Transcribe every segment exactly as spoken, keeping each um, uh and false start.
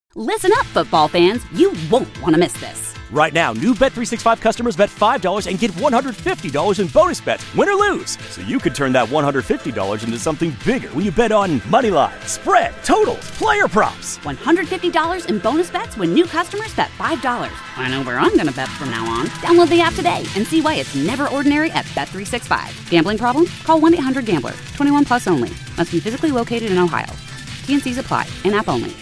Listen up, football fans. You won't want to miss this. Right now, new Bet three sixty-five customers bet five dollars and get one hundred fifty dollars in bonus bets, win or lose. So you could turn that one hundred fifty dollars into something bigger when you bet on money line, spread, totals, player props. one hundred fifty dollars in bonus bets when new customers bet five dollars. I know where I'm going to bet from now on. Download the app today and see why it's never ordinary at Bet three sixty-five. Gambling problem? Call one eight hundred gambler. twenty-one plus only. Must be physically located in Ohio. T N Cs apply. In-app only.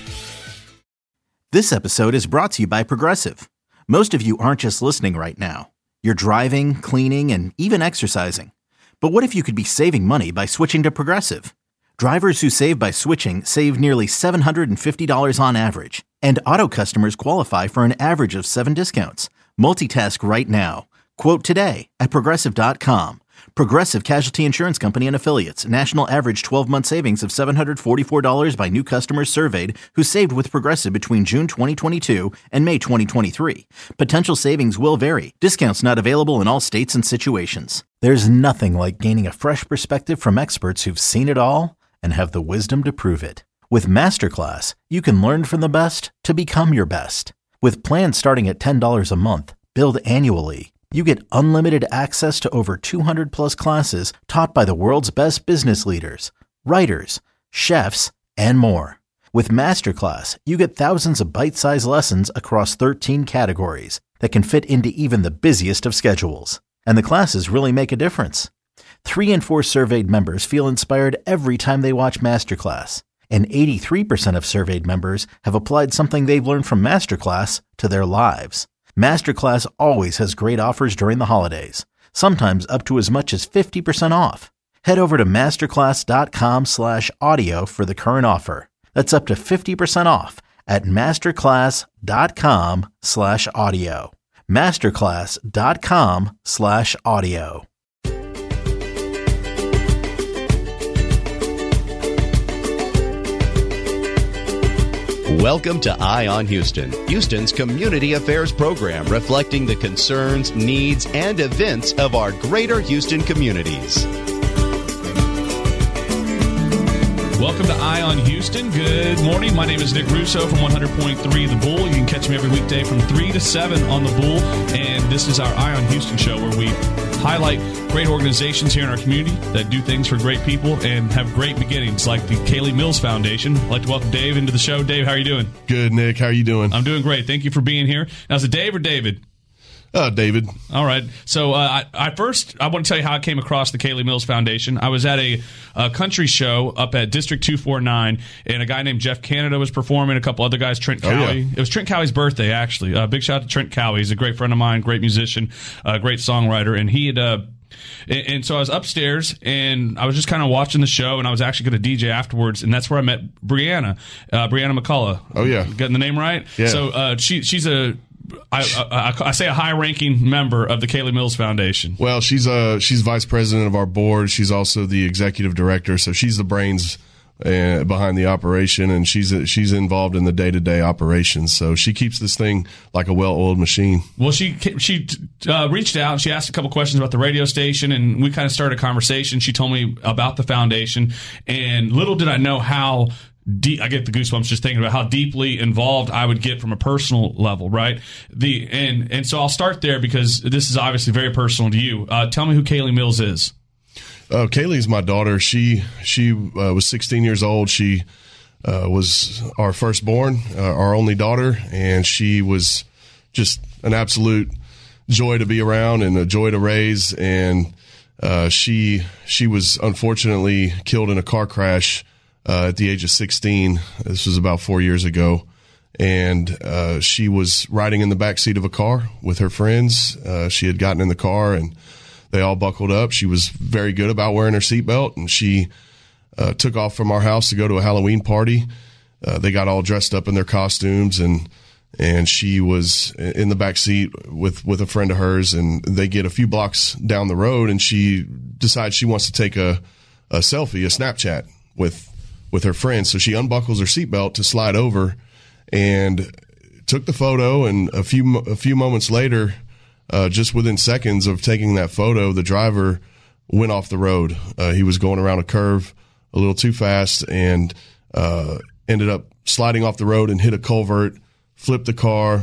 This episode is brought to you by Progressive. Most of you aren't just listening right now. You're driving, cleaning, and even exercising. But what if you could be saving money by switching to Progressive? Drivers who save by switching save nearly seven hundred fifty dollars on average. And auto customers qualify for an average of seven discounts. Multitask right now. Quote today at Progressive dot com. Progressive Casualty Insurance Company and Affiliates. National average twelve-month savings of seven hundred forty-four dollars by new customers surveyed who saved with Progressive between June twenty twenty-two and May twenty twenty-three. Potential savings will vary. Discounts not available in all states and situations. There's nothing like gaining a fresh perspective from experts who've seen it all and have the wisdom to prove it. With Masterclass, you can learn from the best to become your best. With plans starting at ten dollars a month, billed annually, you get unlimited access to over two hundred plus classes taught by the world's best business leaders, writers, chefs, and more. With Masterclass, you get thousands of bite-sized lessons across thirteen categories that can fit into even the busiest of schedules. And the classes really make a difference. Three in four surveyed members feel inspired every time they watch Masterclass. And eighty-three percent of surveyed members have applied something they've learned from Masterclass to their lives. Masterclass always has great offers during the holidays, sometimes up to as much as fifty percent off. Head over to masterclass.com slash audio for the current offer. That's up to fifty percent off at masterclass.com slash audio. Masterclass.com slash audio. Welcome to Eye on Houston, Houston's community affairs program reflecting the concerns, needs, and events of our greater Houston communities. Welcome to Eye on Houston. Good morning. My name is Nick Russo from one hundred point three The Bull. You can catch me every weekday from three to seven on The Bull. And this is our Eye on Houston show where we highlight great organizations here in our community that do things for great people and have great beginnings, like the Kaylee Mills Foundation. I'd like to welcome Dave into the show. Dave, how are you doing? Good, Nick. How are you doing? I'm doing great. Thank you for being here. Now, is it Dave or David? Uh, David. All right. So uh, I, I first, I want to tell you how I came across the Kaylee Mills Foundation. I was at a, a country show up at District two forty-nine, and a guy named Jeff Canada was performing, a couple other guys, Trent Cowie. Oh, yeah. It was Trent Cowie's birthday, actually. Uh, big shout out to Trent Cowie. He's a great friend of mine, great musician, uh, great songwriter, and he had... Uh, And, and so I was upstairs, and I was just kind of watching the show, and I was actually going to D J afterwards, and that's where I met Brianna, uh, Brianna McCullough. Oh, yeah. Getting the name right? Yeah. So uh, she, she's a, I, I, I say a high-ranking member of the Kaylee Mills Foundation. Well, she's uh, she's vice president of our board. She's also the executive director, so she's the brains uh, behind the operation, and she's she's involved in the day-to-day operations. So she keeps this thing like a well-oiled machine. Well, she she uh, reached out and she asked a couple questions about the radio station, and we kind of started a conversation. She told me about the foundation, and little did I know how deep, I get the goosebumps just thinking about how deeply involved I would get from a personal level, right? The and and so I'll start there because this is obviously very personal to you. Uh, tell me who Kaylee Mills is. Uh, Kaylee's my daughter. She she uh, was sixteen years old. She uh, was our firstborn, uh, our only daughter, and she was just an absolute joy to be around and a joy to raise. And uh, she she was unfortunately killed in a car crash uh, at the age of sixteen. This was about four years ago. And uh, she was riding in the backseat of a car with her friends. Uh, she had gotten in the car and they all buckled up. She was very good about wearing her seatbelt, and she uh, took off from our house to go to a Halloween party. Uh, they got all dressed up in their costumes, and and she was in the back seat with, with a friend of hers, and they get a few blocks down the road, and she decides she wants to take a, a selfie, a Snapchat with with her friend. So she unbuckles her seatbelt to slide over and took the photo, and a few a few moments later, Uh, just within seconds of taking that photo, the driver went off the road. Uh, he was going around a curve a little too fast and uh, ended up sliding off the road and hit a culvert, flipped the car.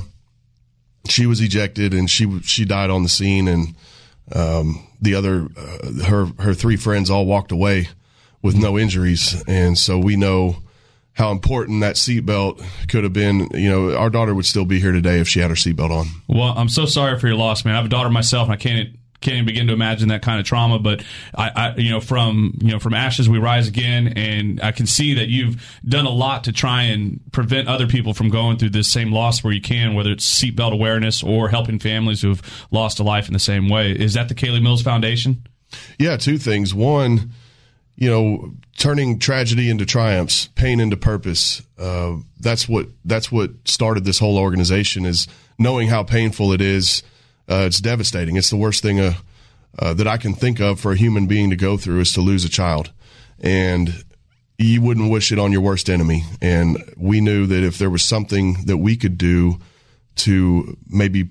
She was ejected, and she she died on the scene. And um, the other, uh, her her three friends all walked away with no injuries. And so we know how important that seatbelt could have been. You know, our daughter would still be here today if she had her seatbelt on. Well, I'm so sorry for your loss, man. I have a daughter myself, and I can't can't even begin to imagine that kind of trauma. But I, I, you know, from you know, from ashes we rise again, and I can see that you've done a lot to try and prevent other people from going through this same loss where you can, whether it's seatbelt awareness or helping families who've lost a life in the same way. Is that the Kaylee Mills Foundation? Yeah, two things. One, you know, turning tragedy into triumphs, pain into purpose. Uh, that's what that's what started this whole organization, is knowing how painful it is. Uh, it's devastating. It's the worst thing uh, uh, that I can think of for a human being to go through, is to lose a child. And you wouldn't wish it on your worst enemy. And we knew that if there was something that we could do to maybe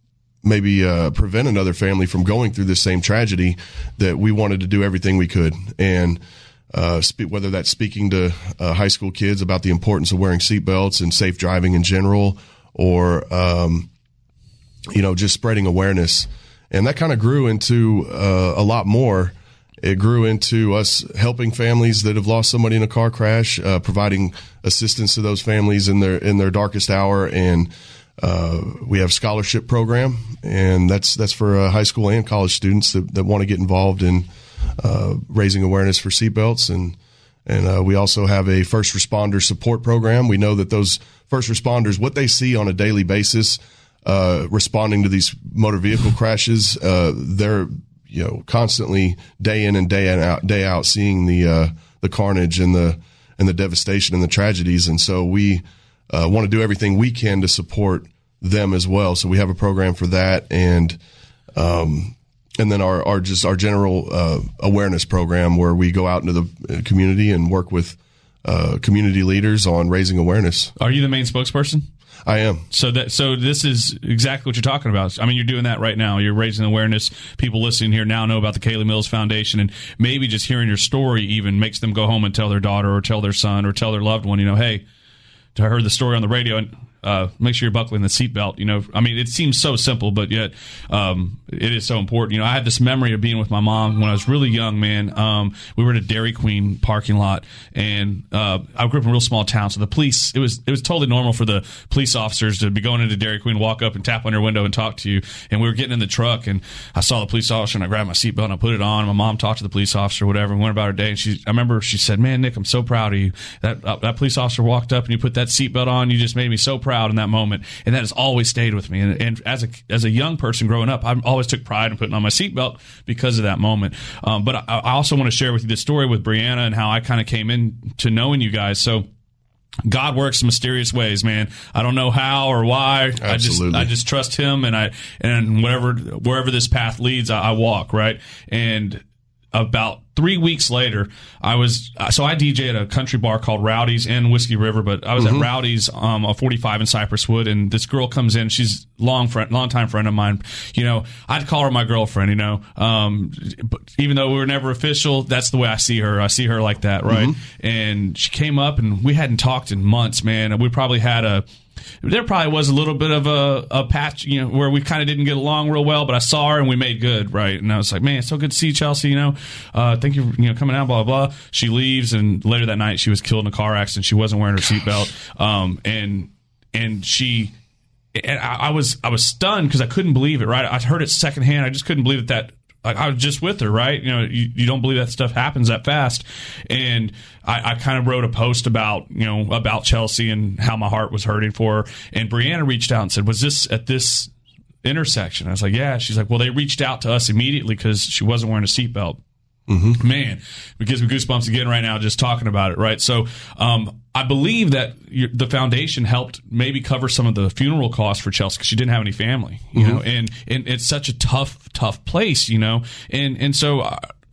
maybe uh, prevent another family from going through this same tragedy, that we wanted to do everything we could. And uh, spe- whether that's speaking to uh, high school kids about the importance of wearing seatbelts and safe driving in general, or um, you know, just spreading awareness. And that kind of grew into uh, a lot more. It grew into us helping families that have lost somebody in a car crash, uh, providing assistance to those families in their in their darkest hour. And uh, we have a scholarship program, and that's that's for uh, high school and college students that, that want to get involved in uh, raising awareness for seatbelts. And and uh, we also have a first responder support program. We know that those first responders, what they see on a daily basis, Uh, responding to these motor vehicle crashes, uh, they're, you know, constantly day in and day out, day out, seeing the uh, the carnage and the and the devastation and the tragedies. And so we uh, want to do everything we can to support them as well. So we have a program for that, and um, and then our, our just our general uh, awareness program, where we go out into the community and work with uh, community leaders on raising awareness. Are you the main spokesperson? I am. So that so this is exactly what you're talking about. I mean, you're doing that right now. You're raising awareness. People listening here now know about the Kaylee Mills Foundation, and maybe just hearing your story even makes them go home and tell their daughter or tell their son or tell their loved one, you know, hey, I heard the story on the radio, and uh, make sure you're buckling the seatbelt. You know, I mean, it seems so simple, but yet um, it is so important. You know, I had this memory of being with my mom when I was really young, man. Um, we were at a Dairy Queen parking lot, and uh, I grew up in a real small town, so the police, it was it was totally normal for the police officers to be going into Dairy Queen, walk up and tap on your window and talk to you. And we were getting in the truck, and I saw the police officer, and I grabbed my seatbelt and I put it on. And my mom talked to the police officer, whatever, and went about her day. And she, I remember she said, "Man, Nick, I'm so proud of you. That uh, that police officer walked up and you put that seatbelt on. You just made me so proud in that moment." And that has always stayed with me. And, and as a as a young person growing up, I always took pride in putting on my seatbelt because of that moment. Um, but I, I also want to share with you the story with Brianna and how I kind of came in to knowing you guys. So God works in mysterious ways, man. I don't know how or why. Absolutely. I just I just trust Him, and I and whatever wherever this path leads, I, I walk, right. And about three weeks later, I was so I D J at a country bar called Rowdy's in Whiskey River, but I was mm-hmm. at Rowdy's, um, a forty-five in Cypress Wood, and this girl comes in. She's long friend, long time friend of mine. You know, I'd call her my girlfriend. You know, um, but even though we were never official, that's the way I see her. I see her like that, right? Mm-hmm. And she came up, and we hadn't talked in months, man. And we probably had a. There probably was a little bit of a, a patch, you know, where we kind of didn't get along real well, but I saw her and we made good, right? And I was like, man, it's so good to see you, Chelsea, you know. Uh, thank you for, you know, coming out, blah, blah, blah. She leaves, and later that night she was killed in a car accident. She wasn't wearing her seatbelt. Um, and and she and I, I was I was stunned because I couldn't believe it, right? I heard it secondhand. I just couldn't believe that that Like I was just with her, right? You know, you, you don't believe that stuff happens that fast. And I, I kind of wrote a post about, you know, about Chelsea and how my heart was hurting for her. And Brianna reached out and said, was this at this intersection? I was like, yeah. She's like, well, they reached out to us immediately because she wasn't wearing a seatbelt. Mm-hmm. Man, it gives me goosebumps again right now just talking about it, right? So um, I believe that your, the foundation helped maybe cover some of the funeral costs for Chelsea because she didn't have any family, you mm-hmm. know, and, and it's such a tough, tough place, you know, and and so uh,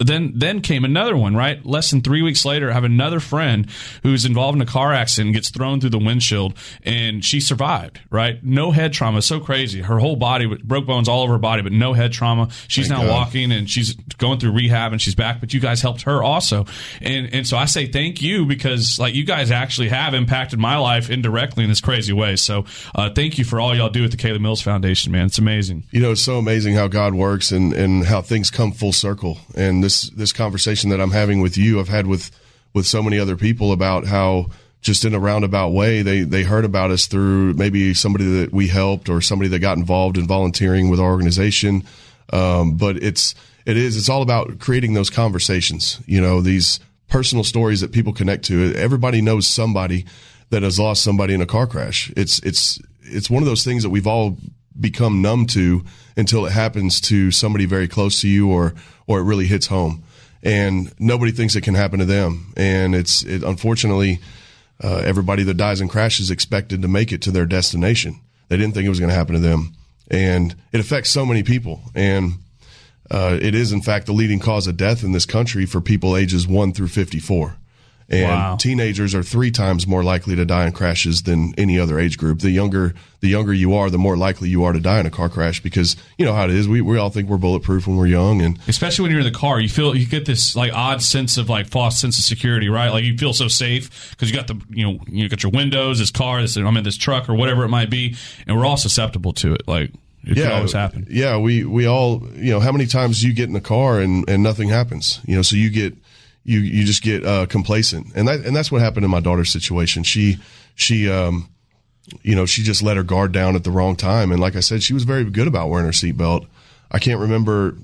then then came another one, right? Less than three weeks later, I have another friend who's involved in a car accident and gets thrown through the windshield, and she survived, right? No head trauma. So crazy. Her whole body, broke bones all over her body, but no head trauma. She's Thank now God. walking, and she's going through rehab, and she's back, but you guys helped her also. And and so I say thank you, because like you guys actually have impacted my life indirectly in this crazy way. So uh, thank you for all y'all do at the Kaylee Mills Foundation, man. It's amazing. You know, it's so amazing how God works and, and how things come full circle. And this this conversation that I'm having with you, I've had with, with so many other people about how just in a roundabout way, they, they heard about us through maybe somebody that we helped or somebody that got involved in volunteering with our organization. Um, but it's, it is, it's all about creating those conversations, you know, these personal stories that people connect to. Everybody knows somebody that has lost somebody in a car crash. It's, it's, it's one of those things that we've all become numb to until it happens to somebody very close to you, or, or it really hits home, and nobody thinks it can happen to them. And it's, it, unfortunately, uh, everybody that dies in crashes expected to make it to their destination. They didn't think it was going to happen to them. And it affects so many people. And, uh, it is in fact the leading cause of death in this country for people ages one through fifty-four. And wow. Teenagers are three times more likely to die in crashes than any other age group. The younger, the younger you are, the more likely you are to die in a car crash, because you know how it is. We, we all think we're bulletproof when we're young, and especially when you're in the car, you feel, you get this like odd sense of like false sense of security, right? Like you feel so safe because you got the, you know, you got your windows, this car, this, I'm in this truck or whatever it might be. And we're all susceptible to it. Like it yeah, can always happen. Yeah. We, we all, you know, how many times do you get in the car and, and nothing happens, you know, so you get, You you just get uh, complacent, and that and that's what happened in my daughter's situation. She she um you know she just let her guard down at the wrong time, and like I said, she was very good about wearing her seatbelt. I can't remember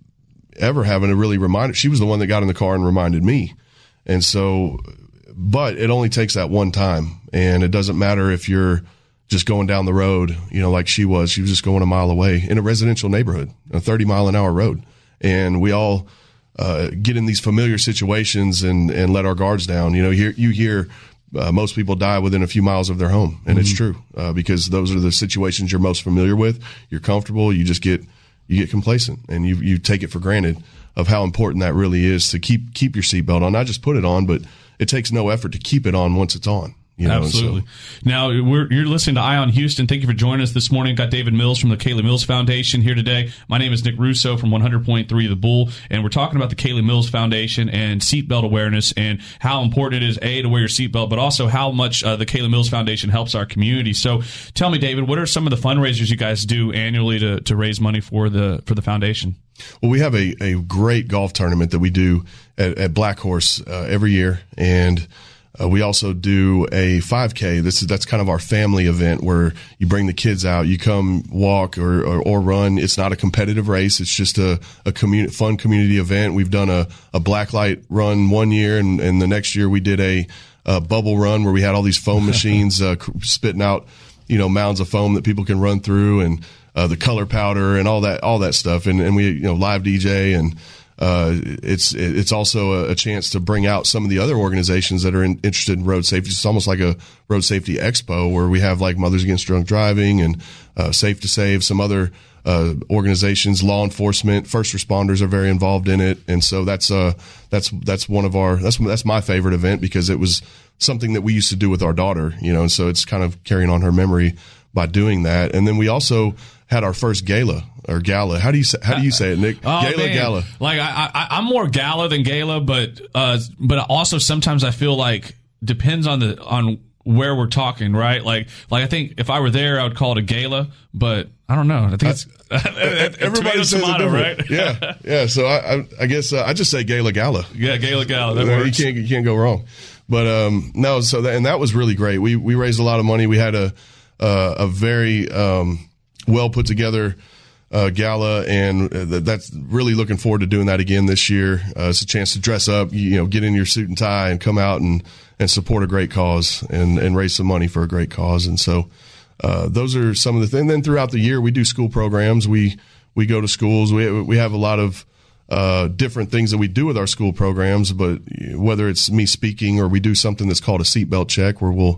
ever having to really remind her. She was the one that got in the car and reminded me, and so, but it only takes that one time, and it doesn't matter if you're just going down the road, you know, like she was. She was just going a mile away in a residential neighborhood, a thirty mile an hour road, and we all. Uh, get in these familiar situations and, and let our guards down. You know, you, you hear uh, most people die within a few miles of their home, and mm-hmm. it's true uh, because those are the situations you're most familiar with. You're comfortable. You just get you get complacent, and you you take it for granted of how important that really is to keep keep your seatbelt on. Not just put it on, but it takes no effort to keep it on once it's on. You know, absolutely. So. Now, we're, you're listening to Eye on Houston. Thank you for joining us this morning. Got David Mills from the Kaylee Mills Foundation here today. My name is Nick Russo from one hundred point three The Bull, and we're talking about the Kaylee Mills Foundation and seatbelt awareness and how important it is, A, to wear your seatbelt, but also how much uh, the Kaylee Mills Foundation helps our community. So tell me, David, what are some of the fundraisers you guys do annually to, to raise money for the for the foundation? Well, we have a, a great golf tournament that we do at, at Black Horse uh, every year, and Uh, we also do a five K. This is, that's kind of our family event where you bring the kids out, you come walk or, or, or run. It's not a competitive race. It's just a, a community, fun community event. We've done a, a blacklight run one year, and, and the next year we did a, a bubble run where we had all these foam machines, uh, spitting out, you know, mounds of foam that people can run through, and, uh, the color powder and all that, all that stuff. And, and we, you know, live D J, and, Uh, it's, it's also a, a chance to bring out some of the other organizations that are in, interested in road safety. It's almost like a road safety expo where we have like Mothers Against Drunk Driving and, uh, Safe to Save, some other, uh, organizations, law enforcement, first responders are very involved in it. And so that's, uh, that's, that's one of our, that's, that's my favorite event because it was something that we used to do with our daughter, you know, and so it's kind of carrying on her memory by doing that. And then we also had our first gala or gala. How do you say, how do you say it, Nick? Oh, gala, man. gala. Like I, I, I'm more gala than gala, but, uh, but also sometimes I feel like depends on the, on where we're talking, right? Like, like I think if I were there, I would call it a gala, but I don't know. I think it's everybody says tomato, it right? Yeah. Yeah. So I, I, I guess uh, I just say gala, gala. Yeah. Gala, gala. That you works. can't, you can't go wrong. But, um, no, so that, and that was really great. We, we raised a lot of money. We had a, uh, a very, um, well put together uh, gala, and th- that's really looking forward to doing that again this year. Uh, it's a chance to dress up, you, you know, get in your suit and tie and come out and, and support a great cause and, and raise some money for a great cause. And so uh, those are some of the things. And then throughout the year, we do school programs. We we go to schools. We we have a lot of uh, different things that we do with our school programs, but whether it's me speaking or we do something that's called a seatbelt check where we'll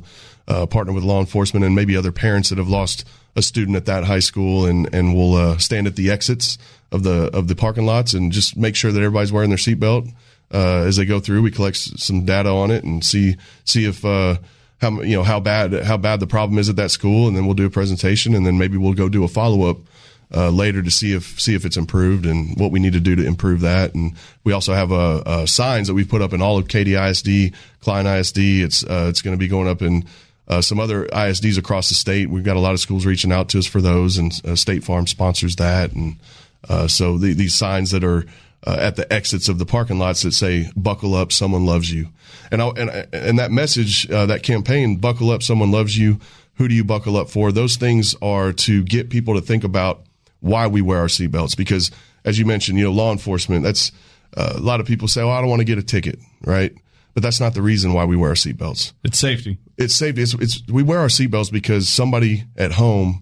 uh, partner with law enforcement and maybe other parents that have lost a student at that high school, and and we'll uh, stand at the exits of the of the parking lots and just make sure that everybody's wearing their seatbelt uh, as they go through. We collect some data on it and see see if uh, how you know how bad how bad the problem is at that school, and then we'll do a presentation, and then maybe we'll go do a follow up uh, later to see if see if it's improved and what we need to do to improve that. And we also have uh, uh, signs that we've put up in all of Katy I S D, Klein I S D. It's uh, it's going to be going up in Uh, some other I S Ds across the state. We've got a lot of schools reaching out to us for those, and uh, State Farm sponsors that. And uh, so the, these signs that are uh, at the exits of the parking lots that say, buckle up, someone loves you. And I, and, and that message, uh, that campaign, buckle up, someone loves you, who do you buckle up for? Those things are to get people to think about why we wear our seatbelts. Because as you mentioned, you know, law enforcement, that's uh, a lot of people say, oh, I don't want to get a ticket, right? But that's not the reason why we wear our seatbelts. It's safety. It's safety. It's, it's, we wear our seatbelts because somebody at home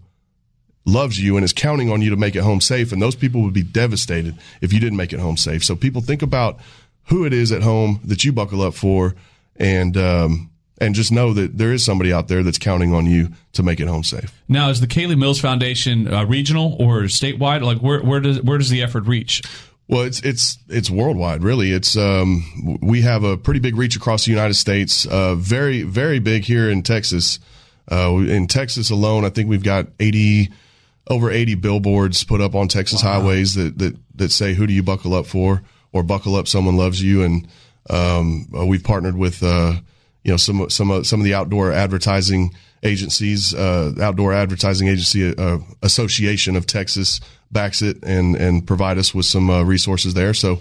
loves you and is counting on you to make it home safe, and those people would be devastated if you didn't make it home safe. So people, think about who it is at home that you buckle up for, and um, and just know that there is somebody out there that's counting on you to make it home safe. Now, is the Kaylee Mills Foundation uh, regional or statewide? Like, where where does where does the effort reach? Well, it's it's it's worldwide, really. It's um, we have a pretty big reach across the United States. Uh, very very big here in Texas. Uh, in Texas alone, I think we've got eighty over eighty billboards put up on Texas wow. highways that, that that say, "Who do you buckle up for?" or "Buckle up, someone loves you." And um, uh, we've partnered with uh, you know some some some of the outdoor advertising agencies, uh, Outdoor Advertising Agency uh, Association of Texas backs it and and provide us with some uh, resources there. So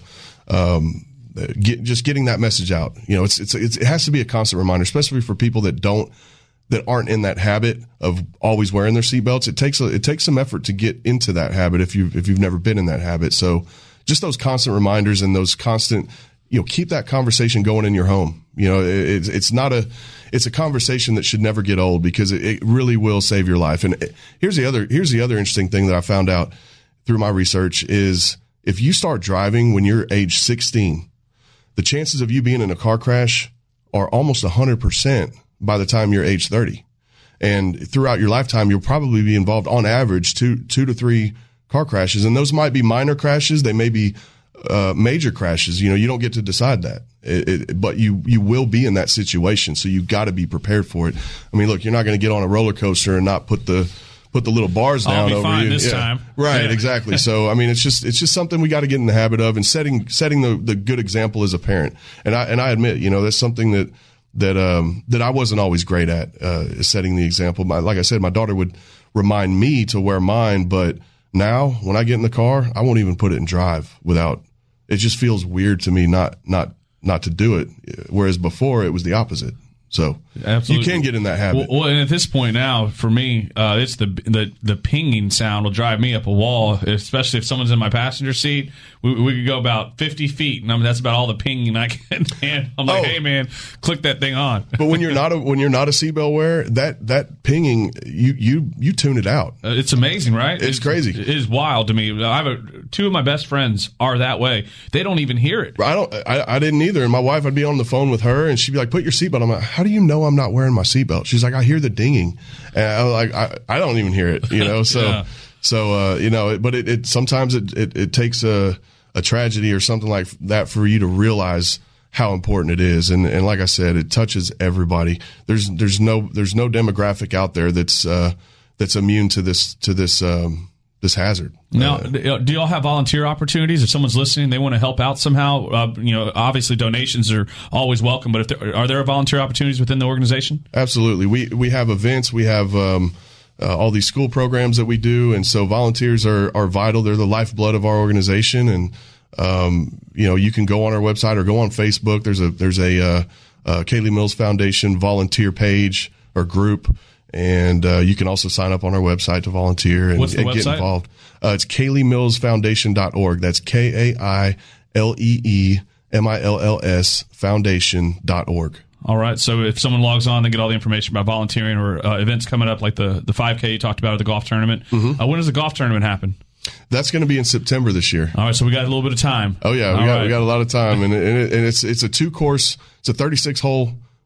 um, get, just getting that message out, you know, it's, it's it's it has to be a constant reminder, especially for people that don't that aren't in that habit of always wearing their seatbelts. It takes a, it takes some effort to get into that habit if you if you've never been in that habit. So just those constant reminders and those constant, you know, keep that conversation going in your home. You know, it, it's it's not a it's a conversation that should never get old, because it, it really will save your life. And it, here's the other here's the other interesting thing that I found out through my research is if you start driving when you're age sixteen, the chances of you being in a car crash are almost one hundred percent by the time you're age thirty. And throughout your lifetime, you'll probably be involved on average two two to three car crashes. And those might be minor crashes. They may be uh, major crashes. You know, you don't get to decide that. It, it, but you, you will be in that situation. So you got to be prepared for it. I mean, look, you're not going to get on a roller coaster and not put the put the little bars down I'll be over fine you this yeah. time. Right, yeah. exactly. So I mean, it's just it's just something we got to get in the habit of, and setting setting the, the good example as a parent. And I and I admit, you know, that's something that that um that I wasn't always great at, uh, is setting the example. My, like I said, my daughter would remind me to wear mine, but now when I get in the car, I won't even put it in drive without. It just feels weird to me not not not to do it. Whereas before it was the opposite. So Absolutely. You can get in that habit. Well, well, and at this point now, for me, uh, it's the, the the pinging sound will drive me up a wall, especially if someone's in my passenger seat. We, we could go about fifty feet, and I mean, that's about all the pinging I can handle. I'm like, oh. hey, man, click that thing on. But when you're not a when you're not a seatbelt wearer, that that pinging, you you you tune it out. Uh, it's amazing, right? It's, it's crazy. It is wild to me. I have a, two of my best friends are that way. They don't even hear it. I don't. I, I didn't either. And my wife, I'd be on the phone with her, and she'd be like, "Put your seatbelt." I'm like, "How do you know I'm not wearing my seatbelt?" She's like, "I hear the dinging," and I was like, "I, I don't even hear it," you know. So, yeah. so uh, you know, but it, it sometimes it, it it takes a a tragedy or something like that for you to realize how important it is. And and like I said, it touches everybody. There's there's no there's no demographic out there that's uh, that's immune to this to this um, this hazard. Now, uh, do y'all have volunteer opportunities? If someone's listening, they want to help out somehow. Uh, you know, obviously donations are always welcome. But if there, are there volunteer opportunities within the organization? Absolutely. We we have events. We have um, uh, all these school programs that we do, and so volunteers are are vital. They're the lifeblood of our organization. And um, you know, you can go on our website or go on Facebook. There's a there's a uh, uh, Kaylee Mills Foundation volunteer page or group. And uh, you can also sign up on our website to volunteer and, What's the and get website? involved. Uh, it's Kaylee Mills Foundation dot org. That's K A I L E E M I L L S Foundation dot org. All right. So if someone logs on, they get all the information about volunteering or uh, events coming up, like the, the five K you talked about at the golf tournament. Mm-hmm. Uh, when does the golf tournament happen? That's going to be in September this year. All right, so we got a little bit of time. Oh yeah, we all got right. we got a lot of time, and, and, it, and it's it's a two course, it's a thirty-six hole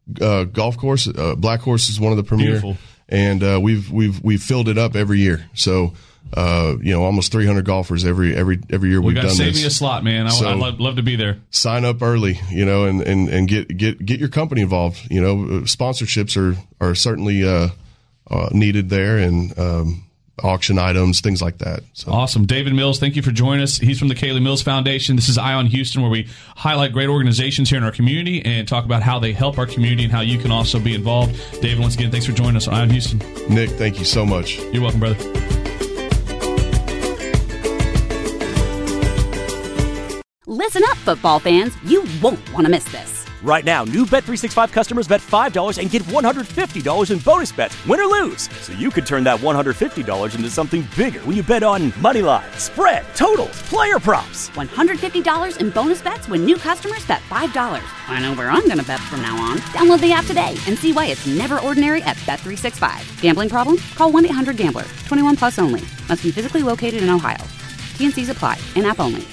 uh, golf course. Uh, Black Horse is one of the premier, Beautiful. and uh, we've we've we've filled it up every year. So. Uh, you know, almost three hundred golfers every every every year we we've got to done save this. me a slot, man. I, So, I'd love, love to be there. Sign up early, you know, and, and, and get, get get your company involved. You know, sponsorships are are certainly uh, uh, needed there, and um, auction items, things like that. So. Awesome. David Mills, thank you for joining us. He's from the Kaylee Mills Foundation. This is Eye on Houston, where we highlight great organizations here in our community and talk about how they help our community and how you can also be involved. David, once again, thanks for joining us on Eye on Houston. Nick, thank you so much. You're welcome, brother. Listen up, football fans. You won't want to miss this. Right now, new Bet three sixty-five customers bet five dollars and get one hundred fifty dollars in bonus bets, win or lose. So you could turn that one hundred fifty dollars into something bigger when you bet on money line, spread, totals, player props. one hundred fifty dollars in bonus bets when new customers bet five dollars. I know where I'm going to bet from now on. Download the app today and see why it's never ordinary at Bet three sixty-five. Gambling problem? Call one eight hundred gambler. twenty-one plus only. Must be physically located in Ohio. T and C's apply. In-app only.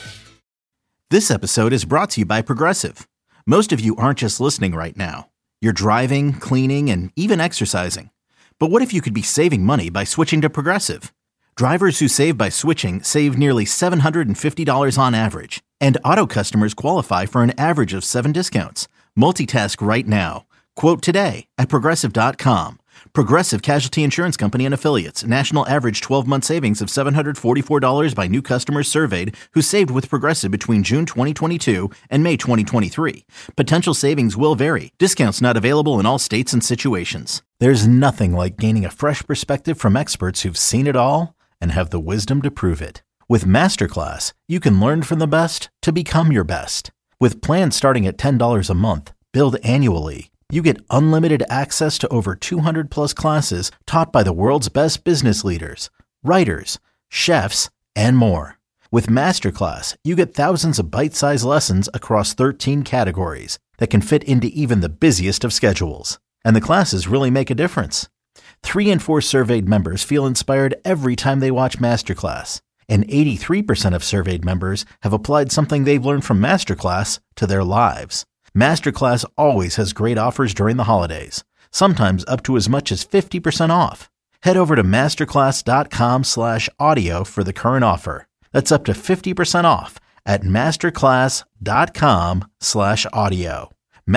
This episode is brought to you by Progressive. Most of you aren't just listening right now. You're driving, cleaning, and even exercising. But what if you could be saving money by switching to Progressive? Drivers who save by switching save nearly seven hundred fifty dollars on average. And auto customers qualify for an average of seven discounts. Multitask right now. Quote today at Progressive dot com. Progressive Casualty Insurance Company and Affiliates. National average twelve-month savings of seven hundred forty-four dollars by new customers surveyed who saved with Progressive between June twenty twenty-two and May twenty twenty-three. Potential savings will vary. Discounts not available in all states and situations. There's nothing like gaining a fresh perspective from experts who've seen it all and have the wisdom to prove it. With Masterclass, you can learn from the best to become your best. With plans starting at ten dollars a month, billed annually, you get unlimited access to over two hundred plus classes taught by the world's best business leaders, writers, chefs, and more. With Masterclass, you get thousands of bite-sized lessons across thirteen categories that can fit into even the busiest of schedules. And the classes really make a difference. Three in four surveyed members feel inspired every time they watch Masterclass. And eighty-three percent of surveyed members have applied something they've learned from Masterclass to their lives. Masterclass always has great offers during the holidays, sometimes up to as much as fifty percent off. Head over to masterclass.com slash audio for the current offer. That's up to fifty percent off at masterclass.com slash audio.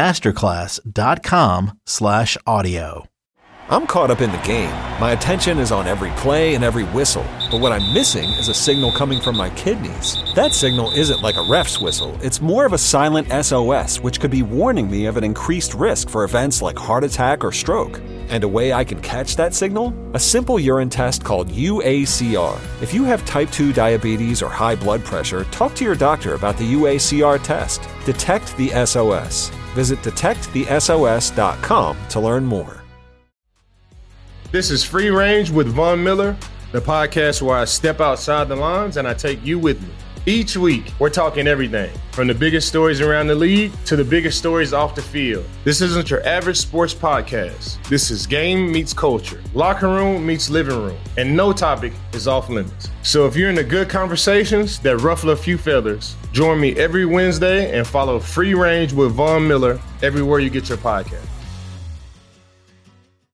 Masterclass.com slash audio. I'm caught up in the game. My attention is on every play and every whistle. But what I'm missing is a signal coming from my kidneys. That signal isn't like a ref's whistle. It's more of a silent S O S, which could be warning me of an increased risk for events like heart attack or stroke. And a way I can catch that signal? A simple urine test called U A C R. If you have type two diabetes or high blood pressure, talk to your doctor about the U A C R test. Detect the S O S. Visit detect the S O S dot com to learn more. This is Free Range with Von Miller, the podcast where I step outside the lines and I take you with me. Each week, we're talking everything from the biggest stories around the league to the biggest stories off the field. This isn't your average sports podcast. This is game meets culture, locker room meets living room, and no topic is off limits. So if you're into good conversations that ruffle a few feathers, join me every Wednesday and follow Free Range with Von Miller everywhere you get your podcast.